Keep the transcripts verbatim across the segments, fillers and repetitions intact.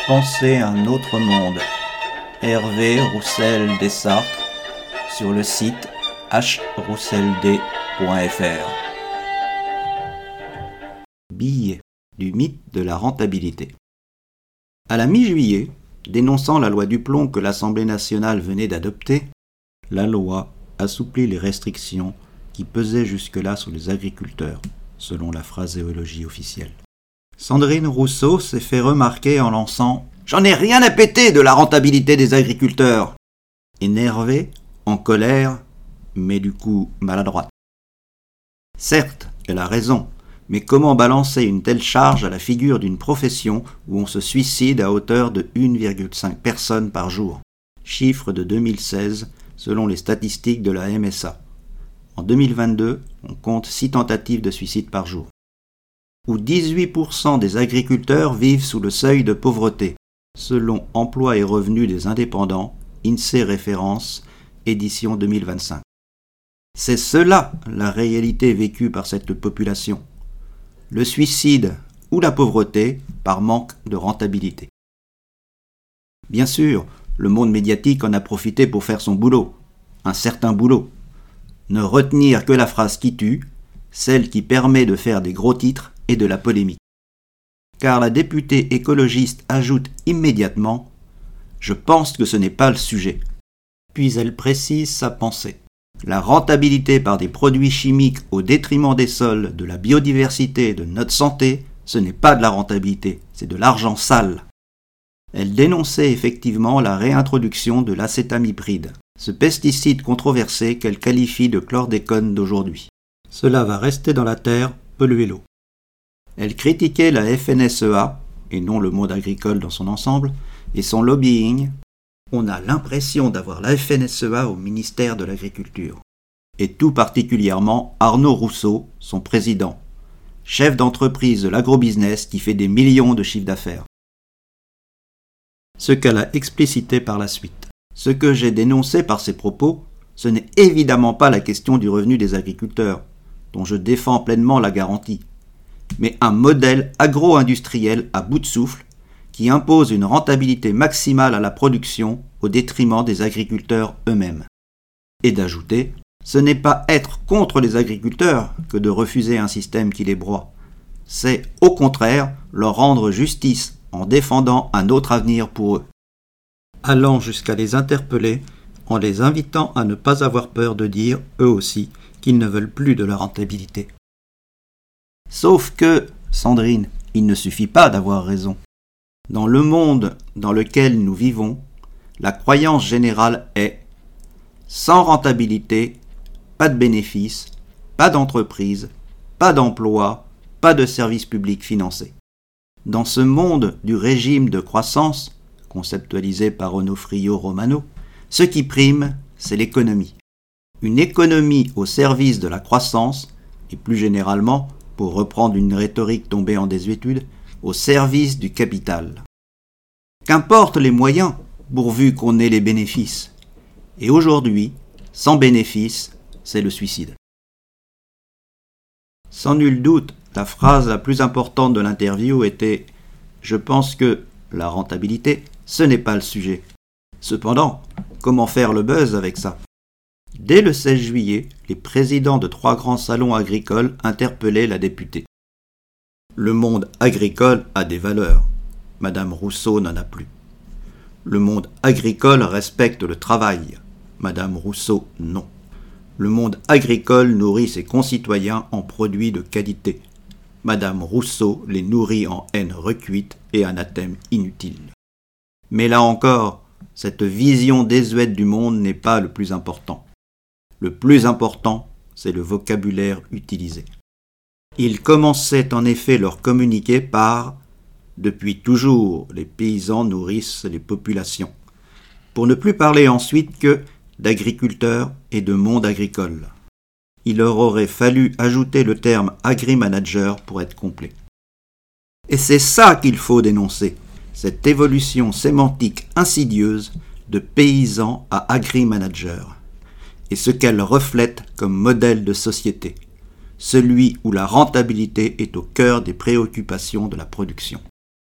Pensez un autre monde. Hervé Roussel Dessartres sur le site h rousselde point f r. Billet du mythe de la rentabilité. À la mi-juillet, dénonçant la loi du plomb que l'Assemblée nationale venait d'adopter, la loi assouplit les restrictions qui pesaient jusque-là sur les agriculteurs, selon la phraséologie officielle. Sandrine Rousseau s'est fait remarquer en lançant « J'en ai rien à péter de la rentabilité des agriculteurs !» Énervée, en colère, mais du coup maladroite. Certes, elle a raison, mais comment balancer une telle charge à la figure d'une profession où on se suicide à hauteur de une virgule cinq personnes par jour, chiffre de deux mille seize selon les statistiques de la M S A. En deux mille vingt-deux, on compte six tentatives de suicide par jour. Où dix-huit pour cent des agriculteurs vivent sous le seuil de pauvreté, selon Emploi et Revenus des Indépendants, INSEE référence, édition deux mille vingt-cinq. C'est cela la réalité vécue par cette population. Le suicide ou la pauvreté par manque de rentabilité. Bien sûr, le monde médiatique en a profité pour faire son boulot, un certain boulot. Ne retenir que la phrase qui tue, celle qui permet de faire des gros titres et de la polémique. Car la députée écologiste ajoute immédiatement « Je pense que ce n'est pas le sujet ». Puis elle précise sa pensée. La rentabilité par des produits chimiques au détriment des sols, de la biodiversité et de notre santé, ce n'est pas de la rentabilité, c'est de l'argent sale. Elle dénonçait effectivement la réintroduction de l'acétamipride, ce pesticide controversé qu'elle qualifie de chlordécone d'aujourd'hui. Cela va rester dans la terre, polluer l'eau. Elle critiquait la F N S E A, et non le monde agricole dans son ensemble, et son lobbying. On a l'impression d'avoir la F N S E A au ministère de l'Agriculture. Et tout particulièrement Arnaud Rousseau, son président, chef d'entreprise de l'agrobusiness qui fait des millions de chiffres d'affaires. Ce qu'elle a explicité par la suite. Ce que j'ai dénoncé par ces propos, ce n'est évidemment pas la question du revenu des agriculteurs, dont je défends pleinement la garantie, mais un modèle agro-industriel à bout de souffle qui impose une rentabilité maximale à la production au détriment des agriculteurs eux-mêmes. Et d'ajouter, ce n'est pas être contre les agriculteurs que de refuser un système qui les broie, c'est au contraire leur rendre justice en défendant un autre avenir pour eux. Allant jusqu'à les interpeller en les invitant à ne pas avoir peur de dire, eux aussi, qu'ils ne veulent plus de la rentabilité. Sauf que, Sandrine, il ne suffit pas d'avoir raison. Dans le monde dans lequel nous vivons, la croyance générale est « sans rentabilité, pas de bénéfices, pas d'entreprise, pas d'emploi, pas de services publics financés ». Dans ce monde du régime de croissance, conceptualisé par Onofrio Romano, ce qui prime, c'est l'économie. Une économie au service de la croissance, et plus généralement, pour reprendre une rhétorique tombée en désuétude, au service du capital. Qu'importe les moyens, pourvu qu'on ait les bénéfices. Et aujourd'hui, sans bénéfices, c'est le suicide. Sans nul doute, la phrase la plus importante de l'interview était « Je pense que la rentabilité, ce n'est pas le sujet. » Cependant, comment faire le buzz avec ça ? Dès le seize juillet, les présidents de trois grands salons agricoles interpellaient la députée. Le monde agricole a des valeurs. Madame Rousseau n'en a plus. Le monde agricole respecte le travail. Madame Rousseau, non. Le monde agricole nourrit ses concitoyens en produits de qualité. Madame Rousseau les nourrit en haine recuite et anathème inutile. Mais là encore, cette vision désuète du monde n'est pas le plus important. Le plus important, c'est le vocabulaire utilisé. Ils commençaient en effet leur communiqué par « Depuis toujours, les paysans nourrissent les populations », pour ne plus parler ensuite que d'agriculteurs et de monde agricole. Il leur aurait fallu ajouter le terme « agri-manager » pour être complet. Et c'est ça qu'il faut dénoncer, cette évolution sémantique insidieuse de paysan à agri-manager, et ce qu'elle reflète comme modèle de société, celui où la rentabilité est au cœur des préoccupations de la production.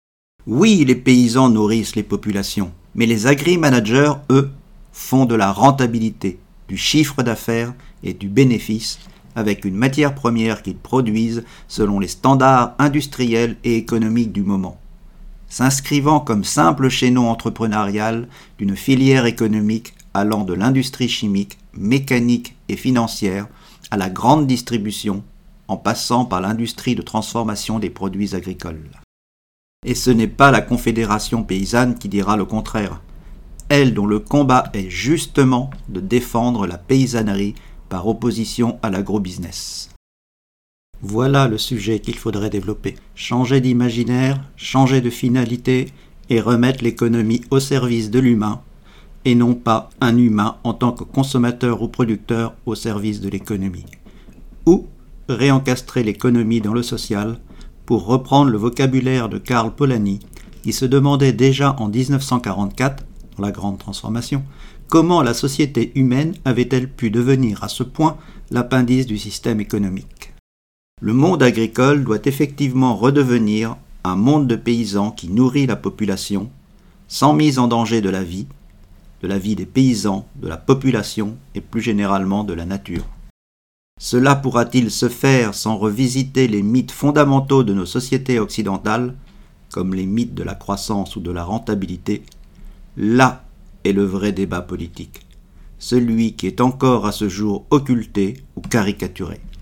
Oui, les paysans nourrissent les populations, mais les agri-managers, eux, font de la rentabilité, du chiffre d'affaires et du bénéfice avec une matière première qu'ils produisent selon les standards industriels et économiques du moment, s'inscrivant comme simple chaînon entrepreneurial d'une filière économique allant de l'industrie chimique, mécanique et financière à la grande distribution, en passant par l'industrie de transformation des produits agricoles. Et ce n'est pas la Confédération paysanne qui dira le contraire, elle dont le combat est justement de défendre la paysannerie par opposition à l'agrobusiness. Voilà le sujet qu'il faudrait développer. Changer d'imaginaire, changer de finalité et remettre l'économie au service de l'humain, et non pas un humain en tant que consommateur ou producteur au service de l'économie. Ou réencastrer l'économie dans le social, pour reprendre le vocabulaire de Karl Polanyi, qui se demandait déjà en dix-neuf cent quarante-quatre, dans la Grande Transformation, comment la société humaine avait-elle pu devenir à ce point l'appendice du système économique. Le monde agricole doit effectivement redevenir un monde de paysans qui nourrit la population, sans mise en danger de la vie, de la vie des paysans, de la population et plus généralement de la nature. Cela pourra-t-il se faire sans revisiter les mythes fondamentaux de nos sociétés occidentales, comme les mythes de la croissance ou de la rentabilité? Là est le vrai débat politique, celui qui est encore à ce jour occulté ou caricaturé.